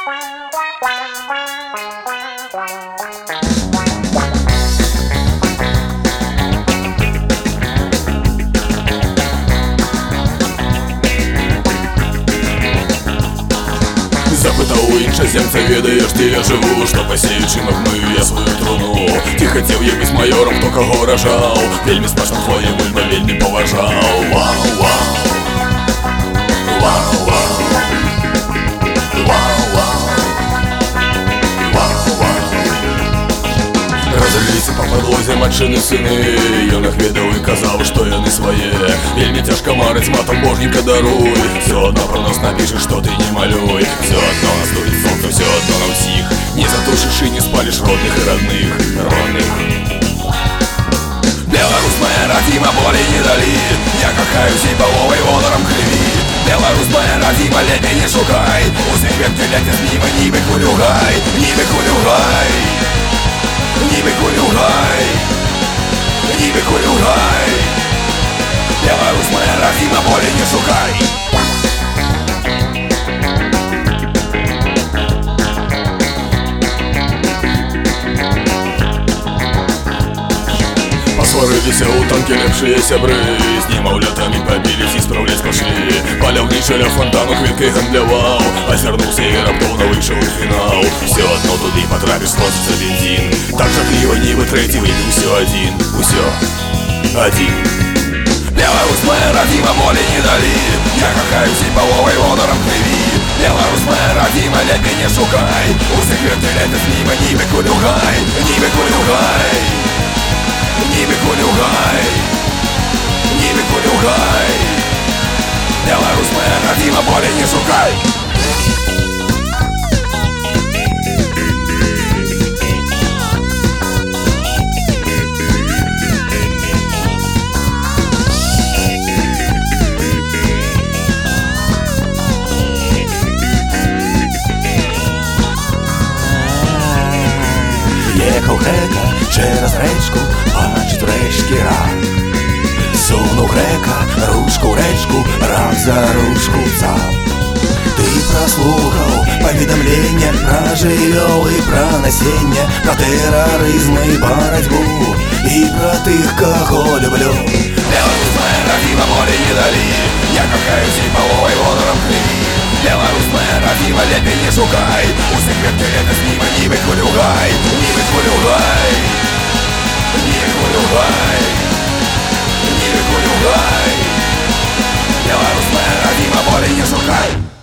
Запитав у іншоземця, ведаєш, де я живу, що посіючи вмию я свою труну. Ти хотів я бути майором, хто кого рожав. Вельми смачно твоє вульно, вельми поважав. Вау, вау, вау, вау, вау, вау, вау, вау. Разлилися по подлозе матчини сини. Ён их ведаў і казаў, што яны свае. Вельми тяжко марыць матом, боженька даруй. Все одно про нас напишешь, что ты не малюй. Все одно нас дурит солнце, все одно на всіх. Не затушишь и не спалишь родных и родных, родных. Беларусь моя родима, боли не дали. Я кохаю всей половой водором криві. Беларусь моя родима, лепей не шукай. Усіх вебки летят мимо, ніби кулюгай. Ніби кулюгай, ніби кулюгай, ніби кулюгай. Беларусь моя родима, боли не шукай. Посварыліся ў танке лепшыя сябры. З немаўлятамі пабіліся і спраўляць пашлі. Паляўнічы ля фонтану кветкай гандляваў. Азірнуўся і раптоўна выйшаў у фінал. Все одно туды патрапіш, спросіцца бензін. Так жахліва, нібы трэці выйде ўсё адзін. Усё адзін. Беларусь моя родима, боли не дали. Я кохаю всей половой водором криві. Беларусь моя родима, лепей не шукай. Усіх вебки летят мимо, ніби кулюгай. Ніби кулюгай, ніби кулюгай, ніби кулюгай. Беларусь моя родима, боли не шукай. Ехав грека через речку, бачить речки рак. Сунув грека ручку в речку, рак за ручку взяв. Ты прослухав повідомлення про жывёл і про насення, про терроризм і боротьбу, і про тих, кого люблю. Беларусь моя родима, боли не дали. Я кохаю всей половой водором криві. Беларусь моя родима, лепей не шукай. Усіх вебки летят мимо, ніби кулюгай. Ніби кулюгай, ніби кулюгай, ніби кулюгай. Беларусь моя родима, боли не шукай.